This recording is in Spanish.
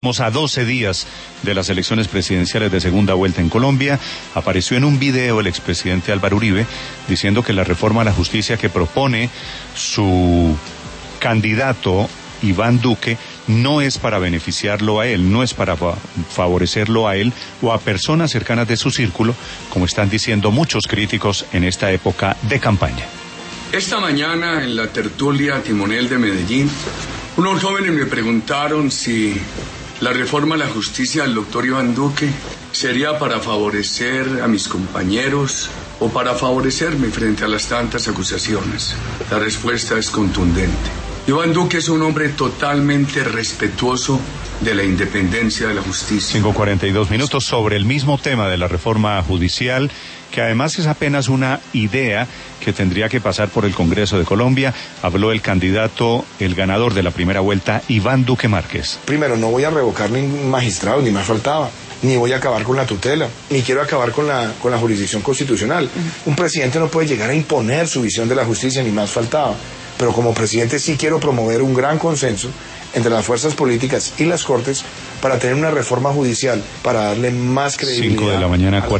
A 12 días de las elecciones presidenciales de segunda vuelta en Colombia, apareció en un video el expresidente Álvaro Uribe diciendo que la reforma a la justicia que propone su candidato Iván Duque no es para beneficiarlo a él, no es para favorecerlo a él o a personas cercanas de su círculo, como están diciendo muchos críticos en esta época de campaña. Esta mañana en la tertulia Timonel de Medellín, unos jóvenes me preguntaron si la reforma a la justicia del doctor Iván Duque sería para favorecer a mis compañeros o para favorecerme frente a las tantas acusaciones. La respuesta es contundente. Iván Duque es un hombre totalmente respetuoso de la independencia de la justicia. 5:42 sobre el mismo tema de la reforma judicial, que además es apenas una idea que tendría que pasar por el Congreso de Colombia. Habló el candidato, el ganador de la primera vuelta, Iván Duque Márquez. Primero, no voy a revocar ni magistrado, ni más faltaba, ni voy a acabar con la tutela, ni quiero acabar con la jurisdicción constitucional. Un presidente no puede llegar a imponer su visión de la justicia, ni más faltaba. Pero como presidente sí quiero promover un gran consenso entre las fuerzas políticas y las Cortes para tener una reforma judicial, para darle más credibilidad. 5 de la mañana,